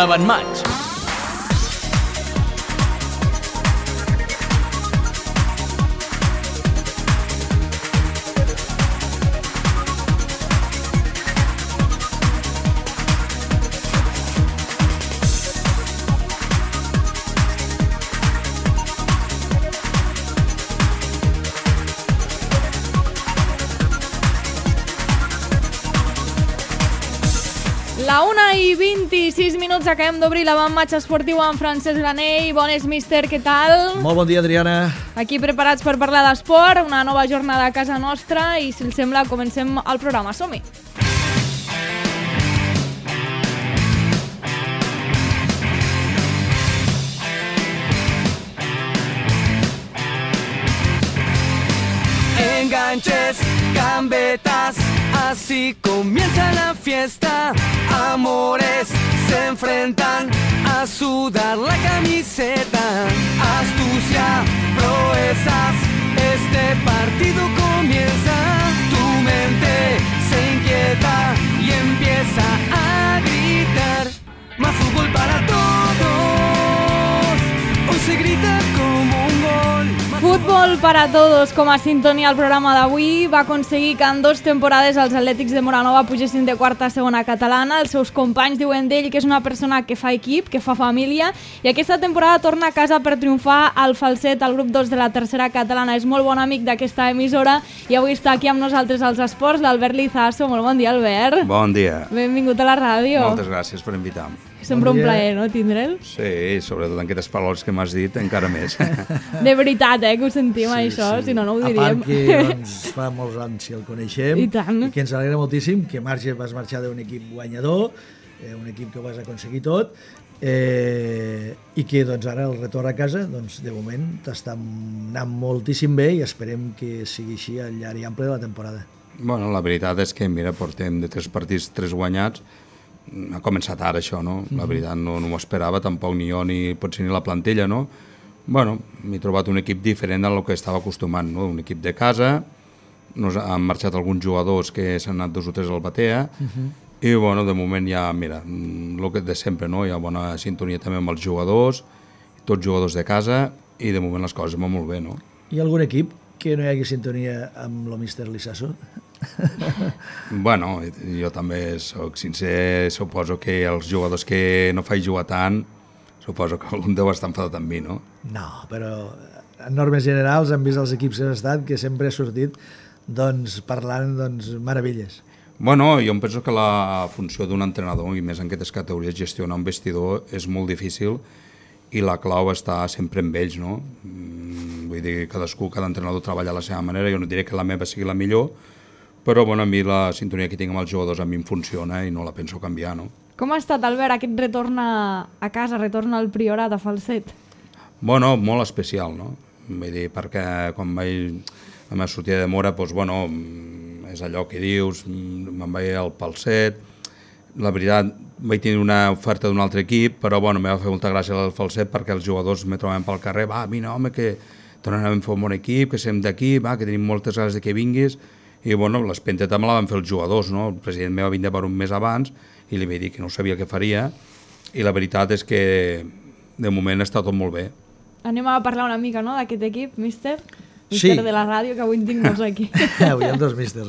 Eleven Match. La 1:26, acabem d'obrir l'Eleven Match esportiu amb Francesc Granell. Bones, míster, què tal? Molt bon dia, Adriana. Aquí preparats per parlar d'esport, una nova jornada a casa nostra i, si els sembla, comencem el programa. Som-hi! Enganches, gambetas, así comienza la fiesta. Amores se enfrentan a sudar la camiseta. Astucia, proezas, este partido comienza. Tu mente se inquieta y empieza a gritar. Más fútbol para todos, hoy se grita como un gol. Futbol para todos, com a sintonia al programa d'avui, va aconseguir que en 2 temporades els Atlètics de Móra pugessin de quarta a segona catalana. Els seus companys diuen d'ell que és una persona que fa equip, que fa família, i aquesta temporada torna a casa per triomfar al Falset, al grup 2 de la tercera catalana. És molt bon amic d'aquesta emissora i avui està aquí amb nosaltres als esports, l'Albert Lizaso. Molt bon dia, Albert. Bon dia. Benvingut a la ràdio. Moltes gràcies per invitar-me. Sempre un plaer, no, tindre'l? Sí, sobretot en aquestes paraules que m'has dit, encara més. De veritat, que ho sentim, sí, això, sí. Si no, no ho diríem. A part que doncs, fa molts anys que el coneixem i que ens alegra moltíssim que vas marxar d'un equip guanyador, un equip que ho vas aconseguir tot, i que doncs, ara el retorn a casa, doncs, de moment t'està anant moltíssim bé i esperem que sigui així al llarg i ample de la temporada. Bueno, la veritat és que, mira, portem de 3 partits 3 guanyats. Ha començat ara això, no? La veritat no m'ho esperava, tampoc ni jo ni potser ni la plantilla, no? Bueno, m'he trobat un equip diferent del que estava acostumat, no? Un equip de casa, han marxat alguns jugadors que s'han anat 2 o 3 al Batea, i bueno, de moment ja, mira, el que de sempre, no? Hi ha bona sintonia també amb els jugadors, tots jugadors de casa, i de moment les coses van molt bé, no? Hi ha algun equip que no hi hagi sintonia amb el míster Lizaso? Bueno, jo també soc sincer, suposo que els jugadors que no faig jugar tant, suposo que algun deu estar enfadat amb mi, no? No, però en normes generals hem vist els equips que han estat que sempre ha sortit doncs, parlant meravelles. Bueno, jo em penso que la funció d'un entrenador, i més en aquestes categories, gestionar un vestidor és molt difícil i la clau està sempre amb ells, no? Vull dir, cada entrenador treballa a la seva manera, jo no diré que la meva sigui la millor, però bueno, a mi la sintonia que tinc amb els jugadors a mi em funciona i no la penso canviar, no? Com ha estat, Albert, aquest retorn a casa, retorn al Priorat, a Falset? Bueno, molt especial, no? Vull dir, perquè quan la meva sortida de Móra, doncs, bueno, és allò que dius, me'n vaig al Falset, la veritat, vaig tenir una oferta d'un altre equip, però bueno, m'ha fet molta gràcia el Falset perquè els jugadors me trobaven pel carrer, va, vine, home, que tornarem a fer un bon equip, que som d'aquí, va, que tenim moltes ganes de que vinguis, i bueno, l'espenteta me la van fer els jugadors, no? El president me va vindre per un mes abans i li vaig dir que no sabia què faria i la veritat és que de moment està tot molt bé. Anem a parlar una mica, no?, d'aquest equip, míster? Sí. Míster de la ràdio, que avui en tinc molts aquí. Avui hi ha 2 místers,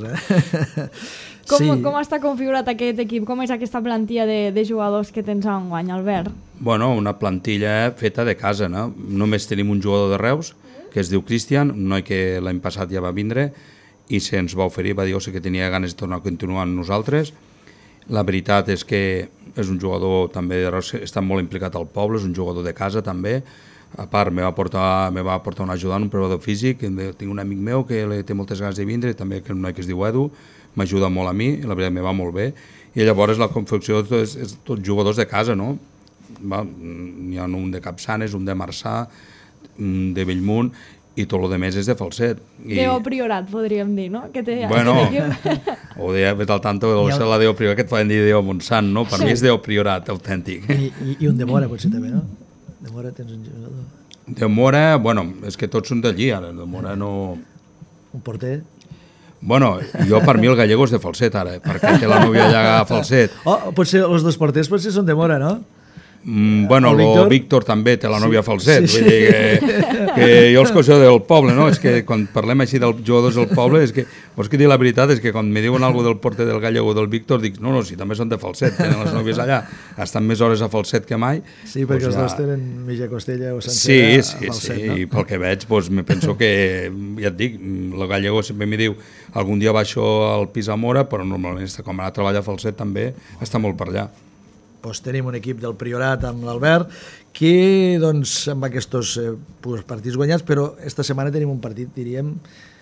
Com està configurat aquest equip? Com és aquesta plantilla de jugadors que tens enguany, Albert? Bueno, una plantilla feta de casa, no? Només tenim un jugador de Reus, que es diu Cristian, un noi que l'any passat ja va vindre, i se'ns va oferir, va dir que tenia ganes de tornar a continuar amb nosaltres. La veritat és que és un jugador també, està molt implicat al poble, és un jugador de casa també. A part, me va portar un ajudant, un preparador físic, tinc un amic meu que té moltes ganes de vindre, també un noi que es diu Edu, m'ajuda molt a mi, i la veritat me va molt bé. I llavors la confecció és tots jugadors de casa, no? N'hi ha un de Capçanes, un de Marçà, un de Bellmunt, i tot el que més és de Falset. Deo Priorat, podríem dir, no? Que té bueno, ho deia, vet al tanto, deu ser la Deo Priorat, que et poden dir Deo Montsant, no? Per mi és Deo Priorat, autèntic. I un de Móra, potser també, no? De Móra tens un jugador. De Móra, bueno, és que tots són d'allí, ara, de Móra no... Un porter? Bueno, jo per mi el gallego és de Falset, ara, perquè té la nòvia allà a Falset. Oh, potser els 2 porters potser són de Móra, no? Bueno, el Víctor també té la nòvia falset, Sí, vull dir que jo els coneixo del poble, no? És que quan parlem així dels jugadors del poble, és que, vols que dir la veritat, és que quan me diuen alguna del porter del Gallego o del Víctor, dic, no, si també són de falset, tenen les nòvies allà, estan més hores a falset que mai. Sí, perquè els dos tenen mitja costella o sencera a falset, no? Sí, i pel que veig, me penso que, ja et dic, el Gallego sempre m'hi diu, algun dia baixo al pis a Mora, però normalment quan va a treballar a falset també està molt per allà. Doncs tenim un equip del Priorat amb l'Albert que, doncs, amb aquests partits guanyats, però esta setmana tenim un partit, diríem,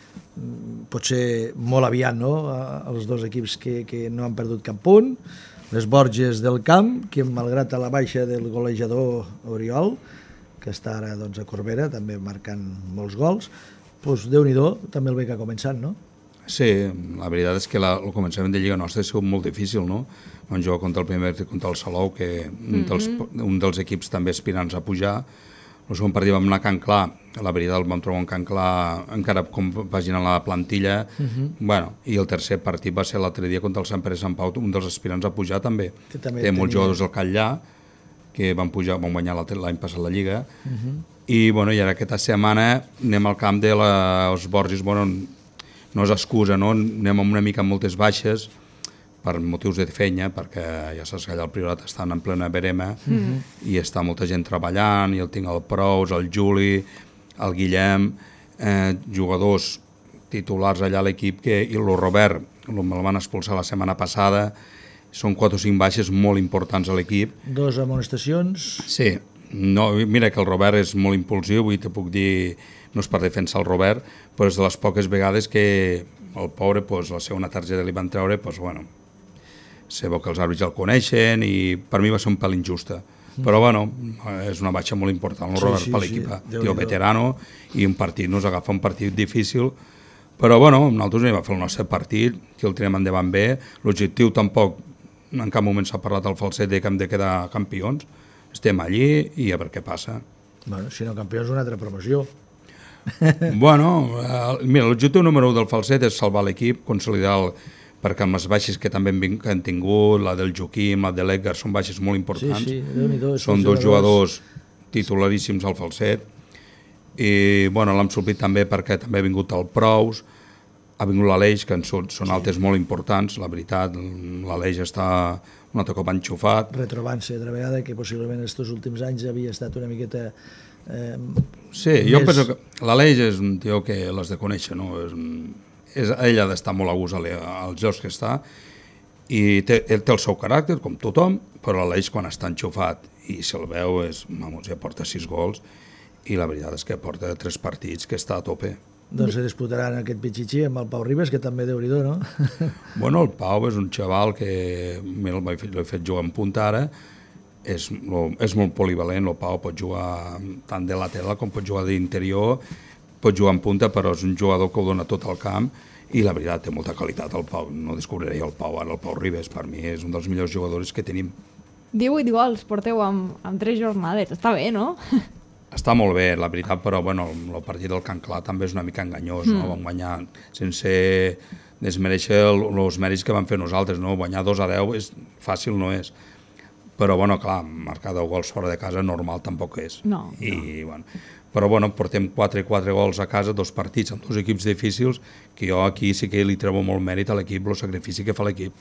potser molt aviat, no?, els dos equips que no han perdut cap punt, les Borges del Camp, que malgrat a la baixa del golejador Oriol, que està ara doncs, a Corbera, també marcant molts gols, doncs Déu-n'hi-do, també el veig que ha començat, no? Sí, la veritat és que el començament de Lliga Nostra ha sigut molt difícil, no? Vam jugar contra el primer contra el Salou, que un dels equips també aspirants a pujar. El segon partit vam anar a Can Clar, la veritat el vam trobar en Can Clar encara compaginant la plantilla, bueno, i el tercer partit va ser l'altre dia contra el Sant Pere Sant Pau, un dels aspirants a pujar també. Té molts jugadors del Catllà, que van guanyar l'any passat la Lliga, i bueno, i ara aquesta setmana anem al camp de les Borges, bueno, no és excusa, no? Anem una mica amb moltes baixes per motius de feina, perquè ja saps que allà al Priorat estan en plena verema i està molta gent treballant, i el tinc el Prous, el Juli, el Guillem, jugadors titulars allà a l'equip, i el Robert, me'l van expulsar la setmana passada, són 4 o 5 baixes molt importants a l'equip. 2 amonestacions. Sí, no, mira que el Robert és molt impulsiu, i te puc dir, no és per defensar el Robert, però és de les poques vegades que el pobre, la segona targeta li van treure, bueno, sé que els àrbits el coneixen, i per mi va ser un pèl injusta. Però bueno, és una baixa molt important, el Robert, per l'equip, tio veterano, i un partit, nos agafa un partit difícil, però bueno, nosaltres anem a fer el nostre partit, que el tenim endavant bé, l'objectiu tampoc, en cap moment s'ha parlat al falset de que hem de quedar campions, estem allí i a veure què passa. Bueno, si no campions, una altra promoció. Bueno, mira, l'objectiu número 1 del falset és salvar l'equip, consolidar perquè amb les baixes que també han tingut, la del Joaquim, la de l'Edgar, són baixes molt importants. Sí, Déu-n'hi-do. Són 2 jugadors titularíssims al falset, i bueno, l'hem suplit també perquè també ha vingut el Prous, ha vingut l'Aleix, que són altes molt importants, la veritat, l'Aleix està un altre cop enxufat. Retrobant-se altra vegada, que possiblement aquests últims anys havia estat una miqueta... Sí, jo penso que l'Aleix és un tio que l'has de conèixer, no? Ell ha d'estar molt a gust als jocs que està, i ell té el seu caràcter, com tothom, però l'Aleix quan està enxufat i se'l veu, ja porta 6 gols, i la veritat és que porta 3 partits que està a tope. Doncs se disputaran aquest pitxitxí amb el Pau Ribas, que també Déu-n'hi-do, no? Bueno, el Pau és un xaval que l'he fet jugar en punta ara, és molt polivalent, el Pau pot jugar tant de lateral com pot jugar d'interior, pot jugar en punta, però és un jugador que ho dona tot al camp, i la veritat té molta qualitat el Pau, no descobriré el Pau ara, el Pau Ribas, per mi és un dels millors jugadors que tenim. 18 gols porteu amb 3 jornades, està bé, no? Està molt bé, la veritat, però bueno, el partit del Can Clar també és una mica enganyós, no? Vam guanyar sense desmereixer els mèrits que vam fer nosaltres, no? Guanyar 2-10 és fàcil, no és. Però, bueno, clar, marcar 10 gols fora de casa normal tampoc és. No. Bueno, però, bueno, portem 4 gols a casa, 2 partits amb 2 equips difícils, que jo aquí sí que li trobo molt mèrit a l'equip, el sacrifici que fa l'equip.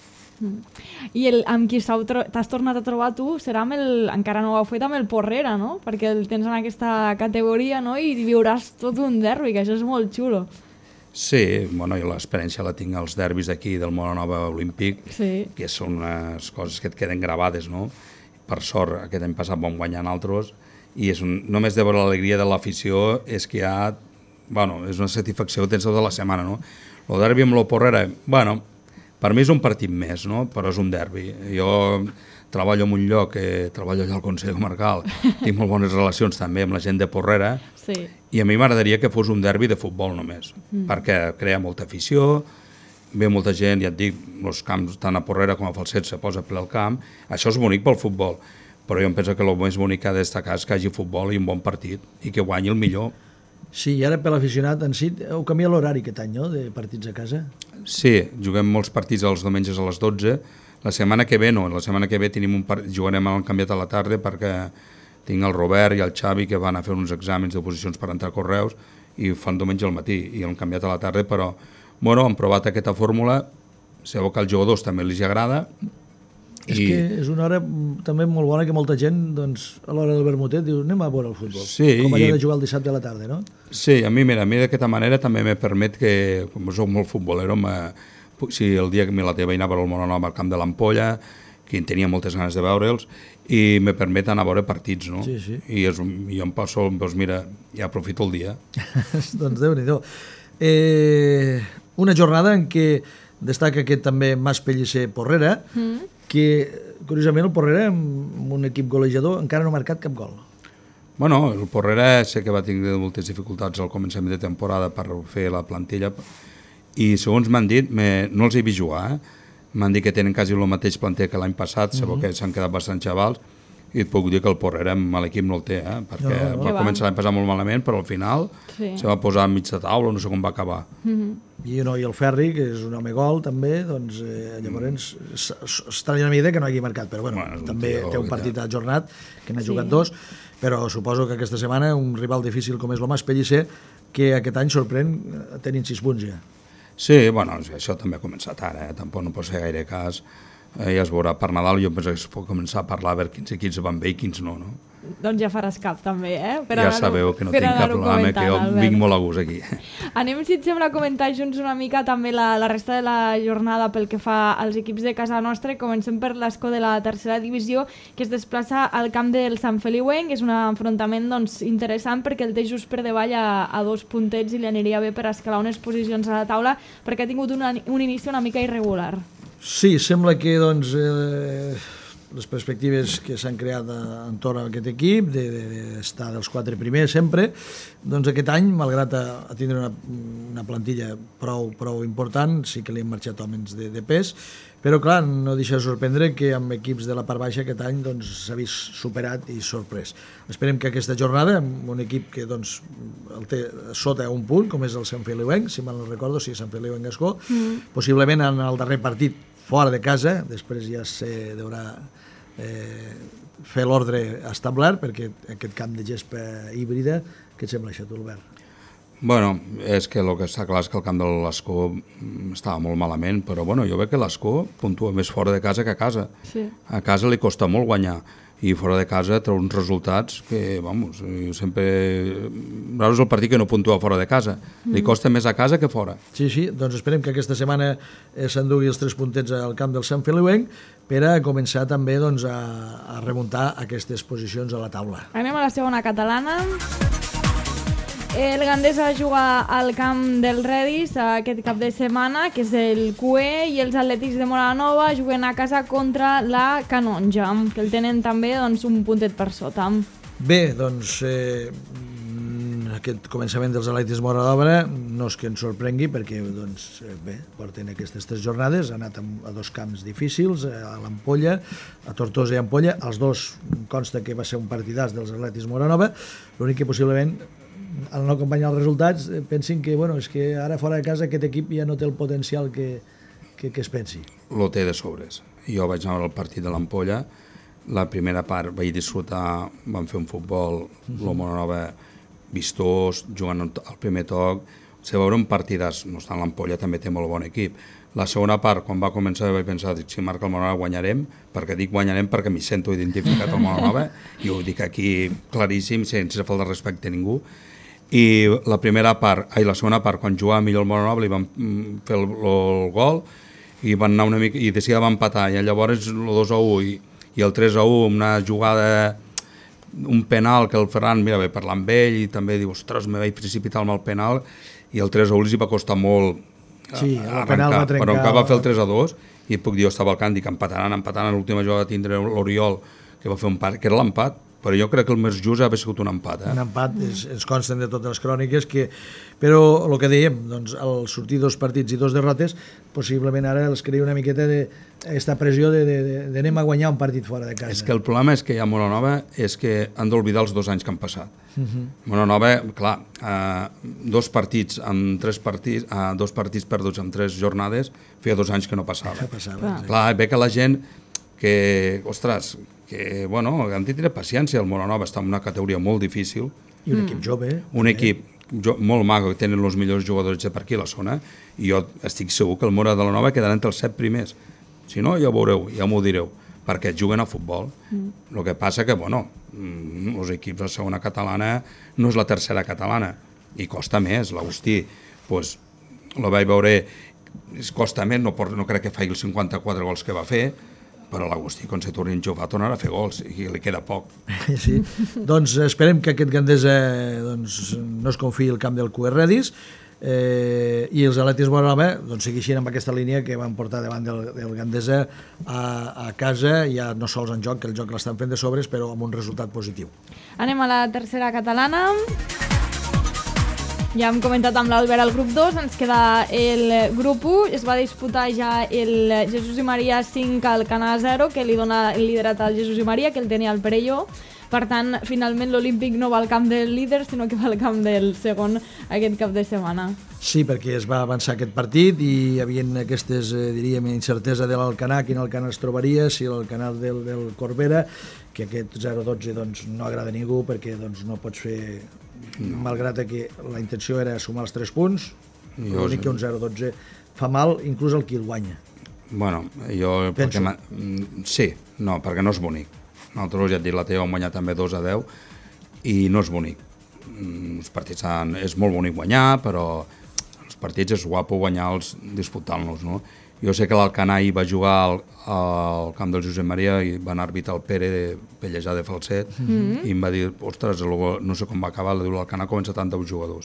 I amb qui t'has tornat a trobar tu serà encara no ho heu fet, amb el Porrera, no? Perquè el tens en aquesta categoria, no? I viuràs tot un derbi, que això és molt xulo. Sí, bueno, jo l'experiència la tinc als derbis d'aquí del Moranova Olímpic, que són unes coses que et queden gravades, no? Per sort, aquest any passat vam guanyar altres, i només de veure l'alegria de l'afició és que ja, bueno, és una satisfacció que tens tota la setmana, no? El derbi amb el Porrera, bueno, per mi és un partit més, no? Però és un derbi. Jo treballo en un lloc, treballo allà al Consell Comarcal, tinc molt bones relacions també amb la gent de Porrera, i a mi m'agradaria que fos un derbi de futbol només, perquè crea molta afició, ve molta gent, ja et dic, els camps tant a Porrera com a Falset se posa ple al camp, això és bonic pel futbol, però jo em penso que el més bonic que ha de destacar és que hi hagi futbol i un bon partit, i que guanyi el millor. Sí, i ara per l'aficionat en si, heu canviat l'horari aquest any, no?, de partits a casa? Sí, juguem molts partits els diumenges a les 12, La setmana que ve no, la setmana que ve jugarem al canviat a la tarda perquè tinc el Robert i el Xavi que van a fer uns exàmens d'oposicions per entrar a Correus i fan diumenge al matí i han canviat a la tarda, però bueno, han provat aquesta fórmula, sabeu que als jugadors també els agrada. És que és una hora també molt bona que molta gent, doncs, a l'hora del vermutet, diu anem a veure el futbol, com allò de jugar el dissabte a la tarda, no? Sí, a mi d'aquesta manera també me permet que, com soc molt futbolero, si el dia que me la teva anava al Moronova al camp de l'Ampolla, que en tenia moltes ganes de veure'ls, i me permet anar a veure partits, no? Sí, sí. I jo em passo, doncs mira, ja aprofito el dia. Doncs Déu-n'hi-do. Una jornada en què destaca aquest també Mas Pellicer Porrera, que curiosament el Porrera, amb un equip golejador, encara no ha marcat cap gol. Bueno, el Porrera sé que va tenir moltes dificultats al començament de temporada per fer la plantilla i segons m'han dit, no els he vist jugar, m'han dit que tenen quasi el mateix planter que l'any passat, sabeu que s'han quedat bastant xavals, i et puc dir que el Porrera amb l'equip no el té, perquè va començar l'any passat molt malament, però al final se va posar enmig de taula, no sé com va acabar. I el Ferri, que és un home gol també, doncs llavors estranya una mica que no hagi marcat, però bueno, també té un partit ajornat, que n'ha jugat 2, però suposo que aquesta setmana un rival difícil com és el Mas Pellicer, que aquest any sorprèn tenint 6 punts ja. Sí, bueno, això també ha començat ara, tampoc no pot ser gaire cas. Ja es veurà per Nadal, jo penso que es pot començar a parlar a veure quins equips van bé i quins no, no? Doncs ja faràs cap també, Ja sabeu que no tinc cap problema, que jo vinc molt a gust aquí. Anem, si et sembla, a comentar junts una mica també la resta de la jornada pel que fa als equips de casa nostra. Comencem per l'Escó de la tercera divisió, que es desplaça al camp del Sant Feliuenc. És un enfrontament interessant perquè el té just per davall a 2 puntets i li aniria bé per escalar unes posicions a la taula perquè ha tingut un inici una mica irregular. Sí, sembla que doncs, les perspectives que s'han creat entorn a aquest equip, d'estar dels 4 primers sempre, doncs aquest any, malgrat a tindre una plantilla prou important, sí que li han marxat homes de pes, però clar, no deixa de sorprendre que amb equips de la part baixa aquest any s'ha vist superat i sorprès. Esperem que aquesta jornada, amb un equip que el té sota un punt, com és el Sant Feliuenc, si mal no recordo, sí, Sant Feliuenc Escó, possiblement en el darrer partit fora de casa, després ja se deurà fer l'ordre establert, perquè aquest camp de gespa híbrida, què et sembla això, tu, Albert? Bueno, és que el que està clar és que el camp de l'Escó estava molt malament, però bueno, jo veig que l'Escó puntua més fora de casa que a casa. Sí. A casa li costa molt guanyar i fora de casa treu uns resultats que, vamos, jo sempre... És el partit que no puntua fora de casa. Li costa més a casa que fora. Sí, doncs esperem que aquesta setmana s'endugui els 3 puntets al camp del Sant Feliuenc per a començar també a remuntar aquestes posicions a la taula. Anem a la segona catalana. El Gandesa juga al camp del Redis aquest cap de setmana, que és el QE, i els Atlètics de Moranova juguen a casa contra la Canonja, que el tenen també un puntet per sota. Bé, doncs aquest començament dels Atlètics de Moranova no és que ens sorprengui perquè porten aquestes 3 jornades, ha anat a 2 camps difícils, a l'Ampolla, a Tortosa i Ampolla, els 2 consta que va ser un partidàs dels Atlètics de Moranova, l'únic que possiblement al no acompanyar els resultats pensin que, és que ara fora de casa aquest equip ja no té el potencial que es pensi. Lo té de sobres. Jo vaig anar al partit de l'Ampolla, la primera part vaig disfrutar, vam fer un futbol, el Moranova vistós, jugant al primer toc, se va veure un partidàs, no està en l'Ampolla, també té molt bon equip. La segona part, quan va començar, vaig pensar, si marca el Moranova guanyarem, perquè dic guanyarem perquè m'hi sento identificat al Moranova, i ho dic aquí claríssim, sense falta de respecte a ningú. I la segona part, quan jugava millor el Moranova, li van fer el gol i van anar una mica, i de seguida van empatar, i llavors el 2-1 i el 3-1, una jugada, un penal que el Ferran, mira, vaig parlar amb ell i també diu, ostres, me vaig precipitar amb el penal, i el 3-1 els hi va costar molt arrencar, però encara va fer el 3-2 i puc dir, jo estava al camp, dic, empataran, en l'última jugada tindré l'Oriol, que va fer un empat, que era l'empat, però jo crec que el més just ha sigut un empat. Un empat, ens consten de totes les cròniques, però el que dèiem, al sortir 2 partits i 2 derrotes, possiblement ara els crea una miqueta d'aquesta pressió d'anem a guanyar un partit fora de casa. És que el problema és que hi ha Moranova és que han d'oblidar els 2 anys que han passat. Moranova, clar, dos partits perduts en 3 jornades, feia 2 anys que no passava. Clar, ve que la gent que, ostres, que, bueno, hem de tenir paciència, el Moranova està en una categoria molt difícil. I un equip jove. Un equip molt maco, que tenen els millors jugadors de per aquí a la zona, i jo estic segur que el Mora de la Nova quedarà entre els 7 primers. Si no, ja ho veureu, ja m'ho direu, perquè juguen a futbol. El que passa que, bueno, els equips de segona catalana no és la tercera catalana, i costa més. L'Agustí, doncs, el vaig veure, costa més, no crec que faci els 54 gols que va fer, però l'Agustí, quan se torni a jugar, tornarà a fer gols, i li queda poc. Sí, doncs esperem que aquest Gandesa no es confiï el camp del QR-Redis, i els Atlètics Moranova segueixin amb aquesta línia que van portar davant del Gandesa a casa, ja no sols en joc, que el joc l'estan fent de sobres, però amb un resultat positiu. Anem a la tercera catalana. Ja hem comentat amb l'Albert el grup 2, ens queda el grup 1, es va disputar ja el Jesús i Maria 5 al Canà 0, que li dona el liderat al Jesús i Maria, que el tenia el Perelló. Per tant, finalment l'Olímpic no va al camp del líder, sinó que va al camp del segon aquest cap de setmana. Sí, perquè es va avançar aquest partit i hi havia aquestes, diríem, incertesa de l'Alcanar, quin Alcanar es trobaria, si l'Alcanar del Corbera, que aquest 0-12 doncs, no agrada a ningú perquè doncs, no pots fer... Malgrat que la intenció era sumar els 3 punts, l'únic que un 0-12 fa mal inclús el qui el guanya. Bueno, jo... Sí, no, perquè no és bonic. Nosaltres, ja et dic, la teva vam guanyar també 2-10 i no és bonic. Els partits és molt bonic guanyar, però els partits és guapo guanyar-los disputant-los, no? Jo sé que l'Alcanar va jugar al camp del Josep Maria i van arbitrar el Pere de Pellejà de Falset i em va dir, ostres, no sé com va acabar, l'Alcanar comença tant 10 jugadors.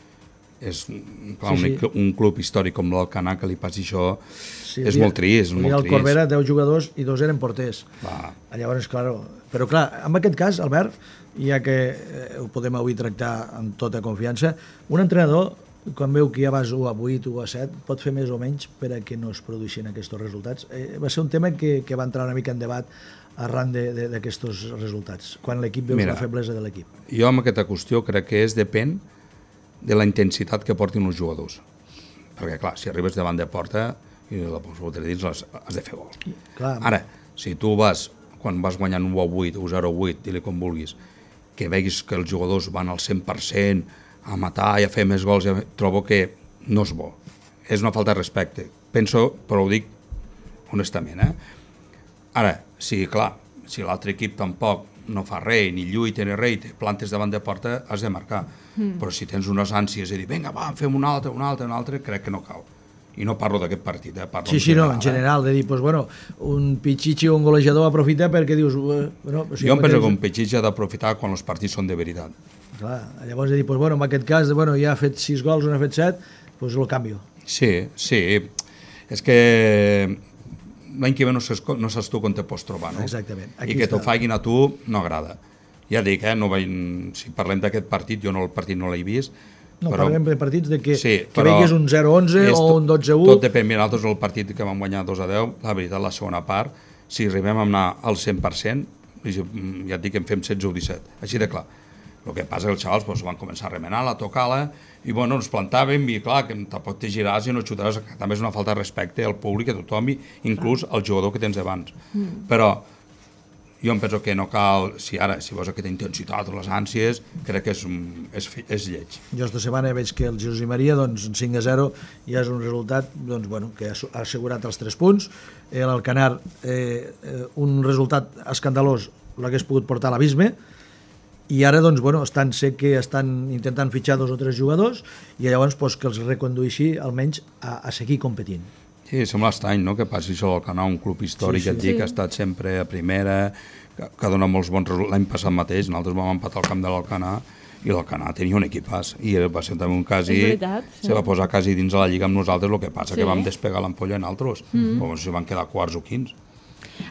És clar, un club històric com l'Alcanar que li passi això és molt trist. El Corbera 10 jugadors i 2 eren porters. Llavors, clar, però clar, en aquest cas, Albert, ja que ho podem avui tractar amb tota confiança, un entrenador, quan veu que ja vas 1 a 8, 1 a 7, pot fer més o menys per a que no es produeixin aquests resultats. Va ser un tema que va entrar una mica en debat arran d'aquests resultats, quan l'equip veu la feblesa de l'equip. Jo amb aquesta qüestió crec que depèn de la intensitat que portin els jugadors. Perquè, clar, si arribes davant de porta i la possibilitat dins has de fer gol. Ara, si tu vas, quan vas guanyant 1 a 8 o 0 a 8, di-li com vulguis, que veguis que els jugadors van al 100%, a matar i a fer més gols, trobo que no és bo. És una falta de respecte. Penso, però ho dic honestament. Ara, si l'altre equip tampoc no fa res, ni lluita ni res, i te plantes davant de porta, has de marcar. Però si tens unes ànsies de dir, vinga, va, fem un altre, crec que no cal. I no parlo d'aquest partit, parlo en general, de dir, doncs, bueno, un Pichichi o un golejador aprofita perquè dius... Jo em penso que un Pichichi ha d'aprofitar quan els partits són de veritat. Clar, llavors de dir, doncs, bueno, en aquest cas, ja ha fet 6 gols, un ha fet 7, doncs el canvio. Sí, és que l'any que ve no saps tu com te pots trobar, no? Exactament. I que t'ho facin a tu no agrada. Ja dic, si parlem d'aquest partit, jo el partit no l'he vist. No, parlem de partits que veiguis un 0-11 o un 12-1. Tot depèn. Mira, nosaltres el partit que vam guanyar 2-10, la veritat, la segona part, si arribem a anar al 100%, ja et dic que en fem 16 o 17, així de clar. El que passa que els xavals van començar a remenar-la, a tocar-la, i bueno, ens plantàvem, i clar, que tampoc te giràs i no xutaràs, que també és una falta de respecte al públic, a tothom, inclús al jugador que tens abans. Però jo em penso que no cal, si veus aquesta intensitat o les ànsies, crec que és lleig. Jo esta setmana veig que el Jesús i Maria, doncs, 5-0, ja és un resultat que ha assegurat els 3 punts. L'Alcanar, un resultat escandalós, l'hagués pogut portar a l'abisme, i ara sé que estan intentant fitxar 2 o 3 jugadors i llavors que els recondueixi almenys a seguir competint. Sí, sembla estrany, no?, que passi això al Canà, un club històric, que ha estat sempre a primera, que dona molts bons resultats. L'any passat mateix, nosaltres vam empatar al camp de l'Alcanar i l'Alcanar tenia un equipàs, i va ser també un quasi... Se va posar quasi dins de la lliga amb nosaltres, el que passa que vam despegar l'ampolla en altres, com si van quedar quarts o quints.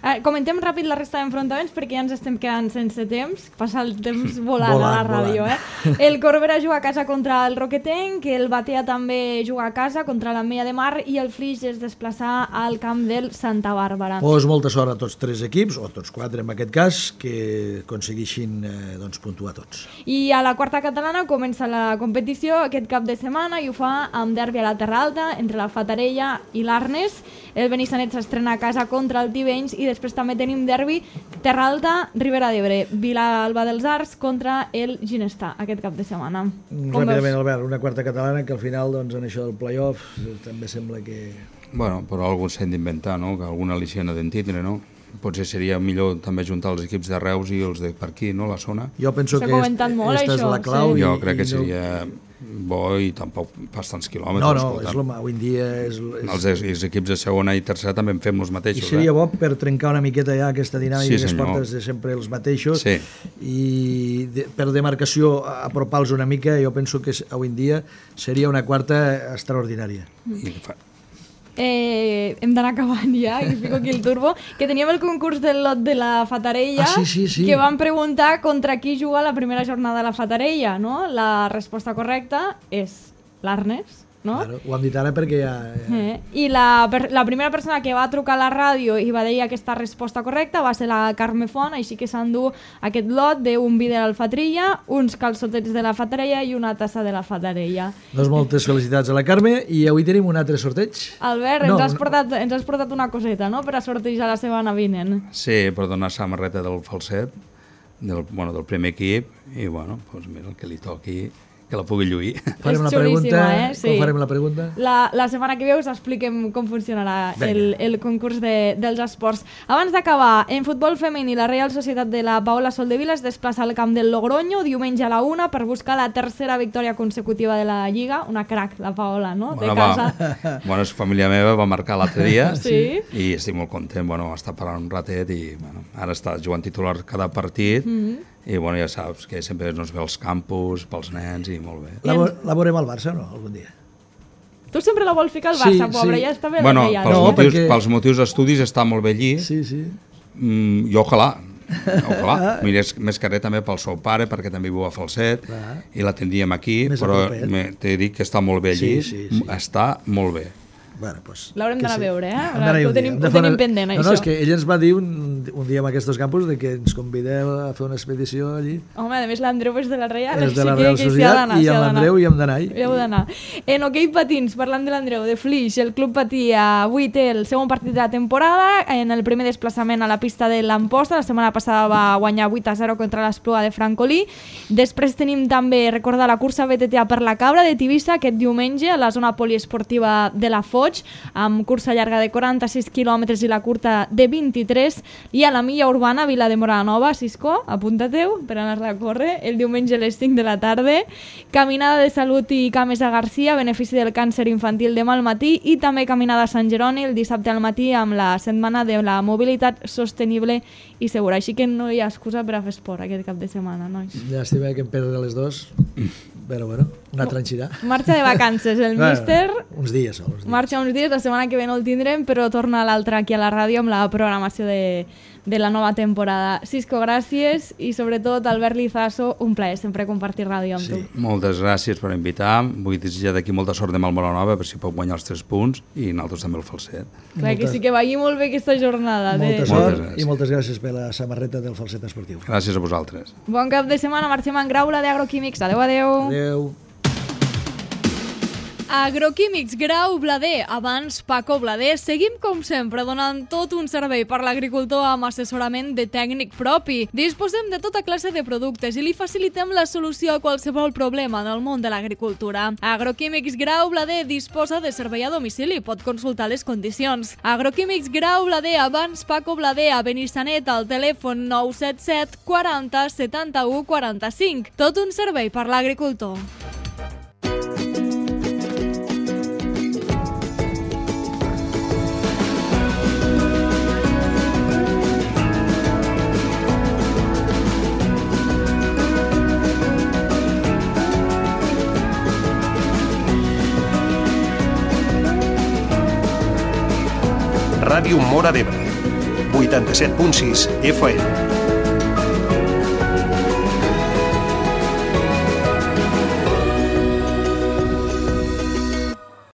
Comentem ràpid la resta d'enfrontaments perquè ja ens estem quedant sense temps. Passa el temps volant a la ràdio. El Corbera juga a casa contra el Roquetenc, el Batea també juga a casa contra l'Ametlla de Mar i el Flix es desplaçar al camp del Santa Bàrbara. Pues molta sort a tots 3 equips, o tots 4 en aquest cas, que aconsegueixin puntuar tots. I a la quarta catalana comença la competició aquest cap de setmana i ho fa amb derbi a la Terra Alta entre la Fatarella i l'Arnes. El Benissanet s'estrena a casa contra el Tivenys i després també tenim derbi Terra Alta, Ribera d'Ebre, Vilalba dels Arcs contra el Ginestà aquest cap de setmana. Ràpidament, Albert, una quarta catalana que al final, doncs, en això del play-off també sembla que... Bueno, però algú s'han d'inventar, no? Que alguna al·lici han d'entendre, no? Potser seria millor també juntar els equips de Reus i els de per aquí, no? La zona. Jo penso que aquesta és la clau. Jo crec que seria bo i tampoc pas tants quilòmetres. No, és avui en dia... Els equips de segona i tercera també en fem els mateixos. I seria bo per trencar una miqueta ja aquesta dinàmica que es portes de sempre els mateixos i per demarcació apropar-los una mica. Jo penso que avui en dia seria una quarta extraordinària. Hem d'anar acabant ja, i fico aquí el turbo, que teníem el concurs del lot de la Fatarella, que van preguntar contra qui juga la primera jornada de la Fatarella, no? La resposta correcta és l'Arnes, no? Claro, ho hem dit ara perquè ja... I la primera persona que va trucar a la ràdio i va dir aquesta resposta correcta va ser la Carme Font, així que s'endú aquest lot d'un vi de l'Alfatrilla, uns calçotets de la Fatarella i una tassa de la Fatarella. Doncs moltes felicitats a la Carme i avui tenim un altre sorteig. Albert, ens has portat una coseta, no?, per a sortejar la setmana vinent. Sí, per donar samarreta del falset, del primer equip, i bueno, doncs mira, el que li toqui... que la pugui lluir. Farem la pregunta. Com farem la pregunta? La setmana que ve us expliquem com funcionarà el concurs dels esports. Abans d'acabar, en futbol femení, la Reial Societat de la Paola Soldevila es desplaça al camp del Logroño diumenge a la 1 per buscar la tercera victòria consecutiva de la Lliga. Una crac, la Paola, no? De casa. Bueno, és família meva, va marcar l'altre dia i estic molt content. Bueno, està parlant un ratet i ara està jugant titular cada partit. I bueno, ja saps que sempre ens ve als campus, pels nens i molt bé. La veurem al Barça o no, algun dia? Tu sempre la vols ficar al Barça, pobre, ja està bé. Bueno, pels motius d'estudis està molt bé allí. Sí. I ojalà. Mira, més que res també pel seu pare, perquè també viu a Falset, i l'atendíem aquí, però t'he dit que està molt bé allí. Està molt bé. L'haurem d'anar a veure, Ho tenim pendent, això. No, és que ell ens va dir un dia en aquests campus que ens convideu a fer una expedició allí. Home, a més l'Andreu és de la Reial, és de la Reial Societat i l'Andreu hi hem d'anar. Hi heu d'anar. En hoquei patins, parlant de l'Andreu, de Flix, el Club Patí avui té el segon partit de la temporada, en el primer desplaçament a la pista de l'Amposta, la setmana passada va guanyar 8-0 contra l'Espluga de Francolí. Després tenim també, recordar, la cursa BTTA per la Cabra de Tivissa aquest diumenge a la zona poliesportiva de la Foix, amb cursa llarga de 46 quilòmetres i la curta de 23, i a la milla urbana Vila de Moranova, Cisco, apunta-teu per anar-la a córrer el diumenge a les 5 de la tarda, caminada de salut i cames a Garcia, benefici del càncer infantil demà al matí, i també caminada a Sant Jeroni el dissabte al matí amb la setmana de la mobilitat sostenible i segura, així que no hi ha excusa per a fer esport aquest cap de setmana, nois. Llàstima que em perdre les dos, però bueno, una tranxirà. Marxa de vacances, el míster... Uns dies sols. Marxa uns dies, la setmana que ve no el tindrem, però torna l'altre aquí a la ràdio amb la programació de la nova temporada. Cisco, gràcies, i sobretot Albert Lizaso, un plaer sempre compartir ràdio amb tu. Moltes gràcies per invitar, vull desitjar d'aquí molta sort demà al Moranova, per si pot guanyar els 3 punts, i nosaltres també el Falset. Clar que sí que vagi molt bé aquesta jornada. Molta sort i moltes gràcies per la samarreta del Falset Esportiu. Gràcies a vosaltres. Bon cap de setmana, marxem en Graula d'Agroquímics. Adéu. Adéu. Agroquímics Grau Blader, abans Paco Blader. Seguim com sempre donant tot un servei per l'agricultor amb assessorament de tècnic propi. Disposem de tota classe de productes i li facilitem la solució a qualsevol problema en el món de l'agricultura. Agroquímics Grau Blader disposa de servei a domicili, pot consultar les condicions. Agroquímics Grau Blader, abans Paco Blader, a Benissanet, al telèfon 977 40 71 45. Tot un servei per l'agricultor. Ràdio Móra d'Ebre, 87.6 FM.